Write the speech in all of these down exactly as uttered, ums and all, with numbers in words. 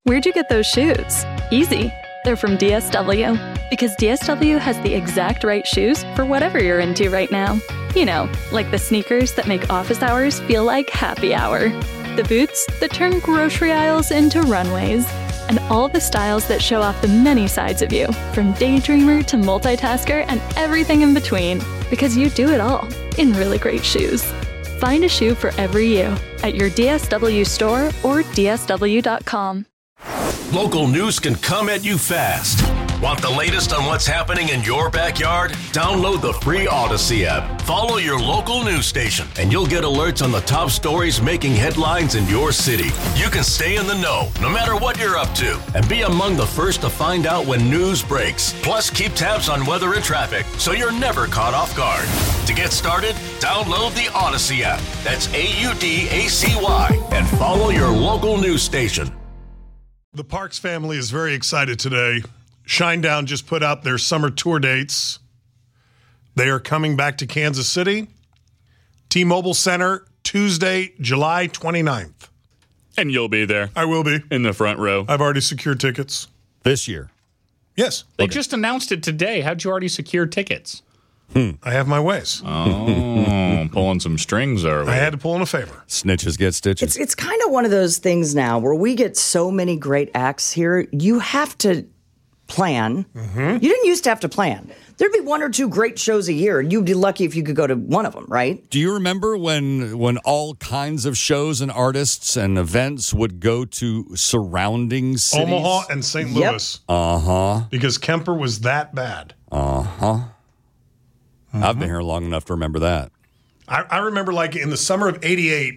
Where'd you get those shoes? Easy. They're from D S W. Because D S W has the exact right shoes for whatever you're into right now. You know, like the sneakers that make office hours feel like happy hour. The boots that turn grocery aisles into runways. And all the styles that show off the many sides of you, from daydreamer to multitasker and everything in between. Because you do it all in really great shoes. Find a shoe for every you at your D S W store or D S W dot com. Local news can come at you fast. Want the latest on what's happening in your backyard? Download the free Odyssey app. Follow your local news station, and you'll get alerts on the top stories making headlines in your city. You can stay in the know, no matter what you're up to, and be among the first to find out when news breaks. Plus, keep tabs on weather and traffic, so you're never caught off guard. To get started, download the Odyssey app. That's A U D A C Y, and follow your local news station. The Parks family is very excited today. Shinedown just put out their summer tour dates. They are coming back to Kansas City. T-Mobile Center, Tuesday, July twenty-ninth. And you'll be there. I will be. In the front row. I've already secured tickets. This year? Yes. They Okay. just announced it today. How'd you already secure tickets? Hmm. I have my ways. Oh, pulling some strings, are we? I had to pull in a favor. Snitches get stitches. It's it's kind of one of those things now where we get so many great acts here. You have to plan. Mm-hmm. You didn't used to have to plan. There'd be one or two great shows a year, and you'd be lucky if you could go to one of them, right? Do you remember when when all kinds of shows and artists and events would go to surrounding cities? Omaha and Saint Yep. Louis. Uh-huh. Because Kemper was that bad. Uh-huh. I've been here long enough to remember that. I, I remember, like, in the summer of eighty-eight,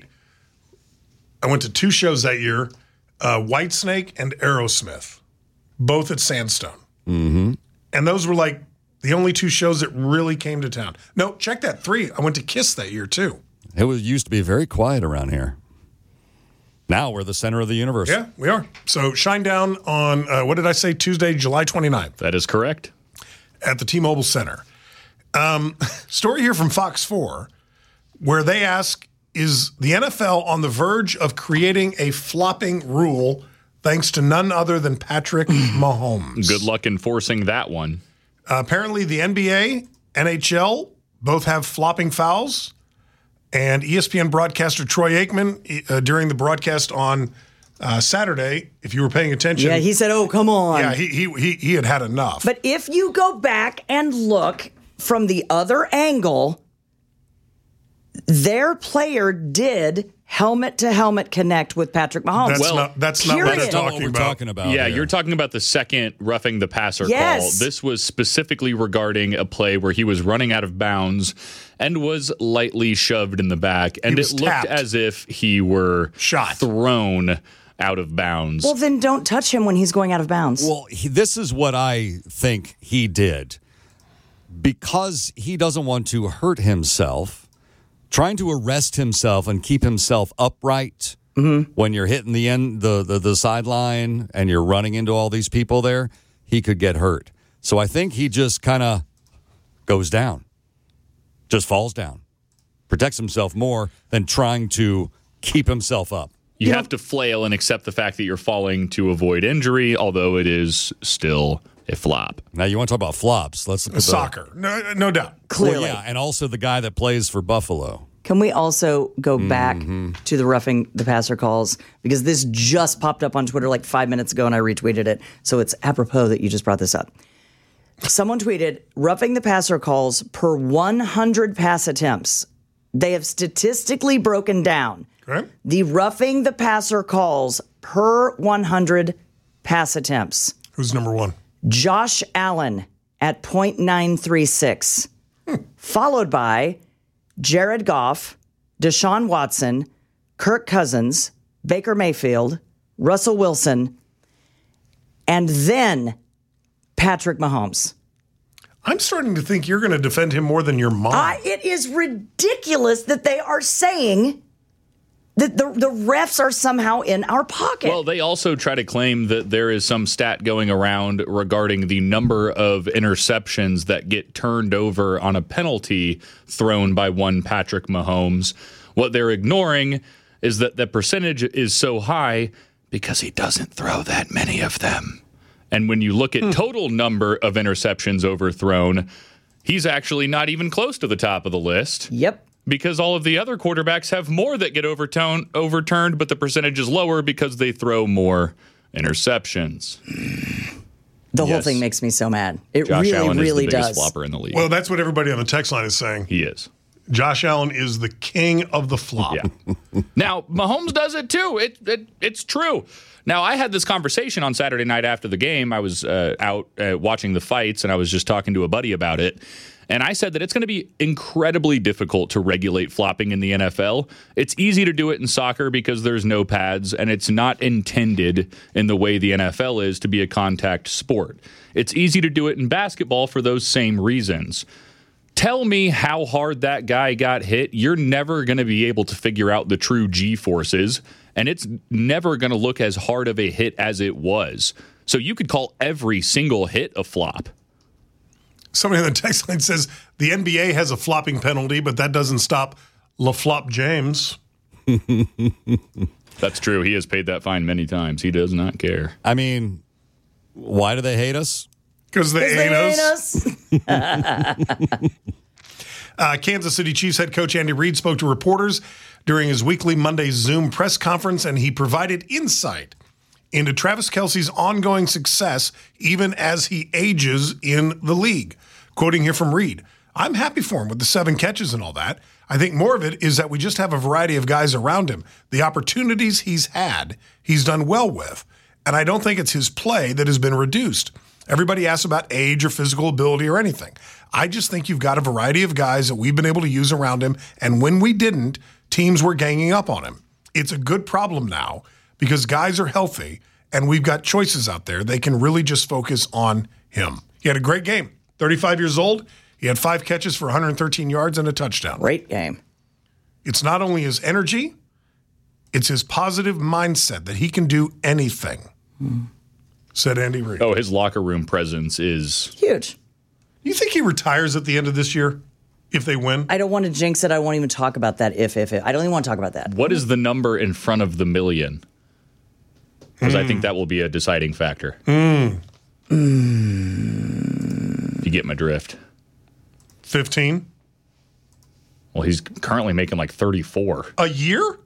I went to two shows that year, uh, Whitesnake and Aerosmith, both at Sandstone. Mm-hmm. And those were, like, the only two shows that really came to town. No, check that, three. I went to KISS that year, too. It was used to be very quiet around here. Now we're the center of the universe. Yeah, we are. So Shinedown on, uh, what did I say, Tuesday, July twenty-ninth. That is correct. At the T-Mobile Center. Um, story here from Fox four, where they ask, is the N F L on the verge of creating a flopping rule thanks to none other than Patrick Mahomes? Good luck enforcing that one. Uh, apparently the N B A, N H L, both have flopping fouls. And E S P N broadcaster Troy Aikman, uh, during the broadcast on uh, Saturday, if you were paying attention. Yeah, he said, oh, come on. Yeah, he, he, he, he had had enough. But if you go back and look from the other angle, their player did helmet-to-helmet connect with Patrick Mahomes. That's Well, not, that's not what period. I'm That's not what talking we're about. talking about. Yeah, here. you're talking about the second roughing the passer Yes. call. This was specifically regarding a play where he was running out of bounds and was lightly shoved in the back. And He it was looked tapped. as if he were Shot. thrown out of bounds. Well, then don't touch him when he's going out of bounds. Well, he, this is what I think he did. Because he doesn't want to hurt himself, trying to arrest himself and keep himself upright Mm-hmm. when you're hitting the end the, the, the sideline and you're running into all these people there, he could get hurt. So I think he just kind of goes down, just falls down, protects himself more than trying to keep himself up. you have to flail and accept the fact that you're falling to avoid injury, although it is still a flop. Now, you want to talk about flops. Let's look at the- Soccer, no, no doubt. Clearly. Well, yeah, and also the guy that plays for Buffalo. Can we also go back Mm-hmm. to the roughing the passer calls? Because this just popped up on Twitter like five minutes ago and I retweeted it. So it's apropos that you just brought this up. Someone tweeted, roughing the passer calls per one hundred pass attempts. They have statistically broken down Okay. the roughing the passer calls per one hundred pass attempts. Who's number one? Josh Allen at point nine three six, followed by Jared Goff, Deshaun Watson, Kirk Cousins, Baker Mayfield, Russell Wilson, and then Patrick Mahomes. I'm starting to think you're going to defend him more than your mom. I, it is ridiculous that they are saying that the, the refs are somehow in our pocket. Well, they also try to claim that there is some stat going around regarding the number of interceptions that get turned over on a penalty thrown by one Patrick Mahomes. What they're ignoring is that the percentage is so high Because he doesn't throw that many of them. And when you look at total number of interceptions overthrown, he's actually not even close to the top of the list. Yep. Because all of the other quarterbacks have more that get overturned, overturned, but the percentage is lower because they throw more interceptions. The Yes. whole thing makes me so mad. It Josh really, Allen really is the biggest does. flopper in the league. Well, that's what everybody on the text line is saying. He is. Josh Allen is the king of the flop. Yeah. Now, Mahomes does it too. It, it It's true. Now, I had this conversation on Saturday night after the game. I was uh, out uh, watching the fights, and I was just talking to a buddy about it. And I said that it's going to be incredibly difficult to regulate flopping in the N F L. It's easy to do it in soccer because there's no pads, and it's not intended in the way the N F L is to be a contact sport. It's easy to do it in basketball for those same reasons. Tell me how hard that guy got hit. You're never going to be able to figure out the true G-forces, and it's never going to look as hard of a hit as it was. So you could call every single hit a flop. Somebody on the text line says the N B A has a flopping penalty, but that doesn't stop LaFlop James. That's true. He has paid that fine many times. He does not care. I mean, why do they hate us? Because they They ain't ain't us. us. Uh, Kansas City Chiefs head coach Andy Reid spoke to reporters during his weekly Monday Zoom press conference, and he provided insight into Travis Kelce's ongoing success even as he ages in the league. Quoting here from Reid, I'm happy for him with the seven catches and all that. I think more of it is that we just have a variety of guys around him. The opportunities he's had, he's done well with. And I don't think it's his play that has been reduced. Everybody asks about age or physical ability or anything. I just think you've got a variety of guys that we've been able to use around him. And when we didn't, teams were ganging up on him. It's a good problem now because guys are healthy and we've got choices out there. They can really just focus on him. He had a great game. thirty-five years old. He had five catches for one hundred thirteen yards and a touchdown. Great game. It's not only his energy, it's his positive mindset that he can do anything, hmm. said Andy Reid. Oh, his locker room presence is huge. You think he retires at the end of this year if they win? I don't want to jinx it. I won't even talk about that if, if, if. I don't even want to talk about that. What is the number in front of the million? Because mm. I think that will be a deciding factor. Mm. Mm. If you get my drift. fifteen? Well, he's currently making like thirty-four. A year?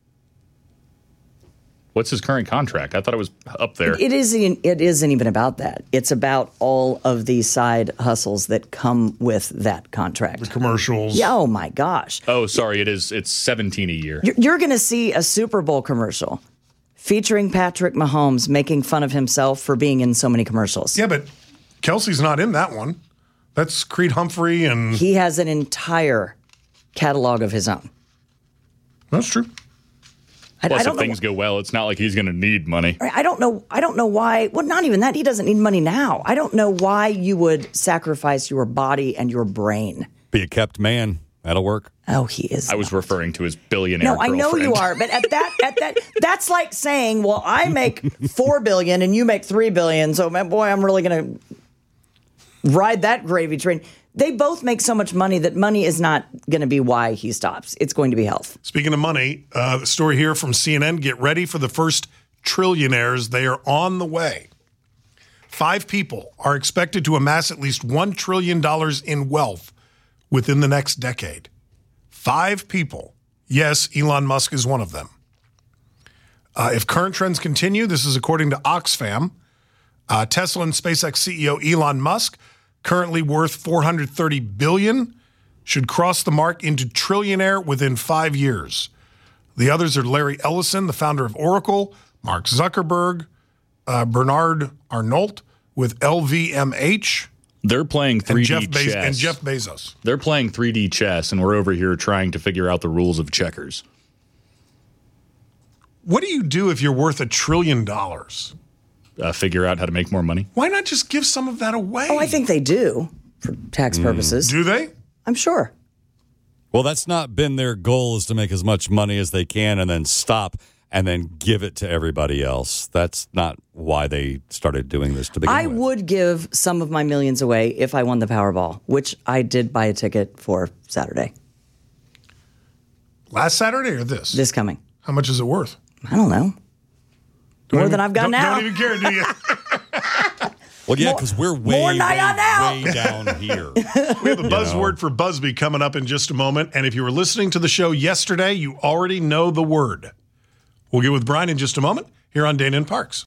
What's his current contract? I thought it was up there. It isn't, it isn't even about that. It's about all of the side hustles that come with that contract. The commercials. Yeah, oh, my gosh. Oh, sorry. It is. It's seventeen a year. You're, you're going to see a Super Bowl commercial featuring Patrick Mahomes making fun of himself for being in so many commercials. Yeah, but Kelsey's not in that one. That's Creed Humphrey and... He has an entire catalog of his own. That's true. I, Plus, I don't if things know, go well, it's not like he's going to need money. I don't know. I don't know why. Well, not even that. He doesn't need money now. I don't know why you would sacrifice your body and your brain. Be a kept man. That'll work. Oh, he is. I was not. referring to his billionaire No, I know girlfriend. you are, but at that, at that, that's like saying, well, I make four billion and you make three billion, so man, boy, I'm really going to ride that gravy train. They both make so much money that money is not going to be why he stops. It's going to be health. Speaking of money, uh, the story here from C N N, get ready for the first trillionaires. They are on the way. Five people are expected to amass at least one trillion dollars in wealth within the next decade. Five people. Yes, Elon Musk is one of them. Uh, if current trends continue, this is according to Oxfam, uh, Tesla and SpaceX C E O Elon Musk, currently worth four hundred thirty billion dollars, should cross the mark into trillionaire within five years. The others are Larry Ellison, the founder of Oracle, Mark Zuckerberg, uh, Bernard Arnault with L V M H, They're playing three D and Jeff, chess. Bez- and Jeff Bezos. They're playing three D chess, and we're over here trying to figure out the rules of checkers. What do you do if you're worth a trillion dollars? Uh, figure out how to make more money. Why not just give some of that away? Oh, I think they do for tax purposes. Do they? I'm sure. Well, that's not been their goal, is to make as much money as they can and then stop and then give it to everybody else. That's not why they started doing this to begin I with. would give some of my millions away if I won the Powerball, which I did buy a ticket for Saturday. Last Saturday or this? This coming. How much is it worth? I don't know. More than I've got don't, now. Don't even care, do you? Well, yeah, because we're way, more way, than I got now. way down here. We have a buzzword know. for Busby coming up in just a moment. And if you were listening to the show yesterday, you already know the word. We'll get with Brian in just a moment here on Dana and Parks.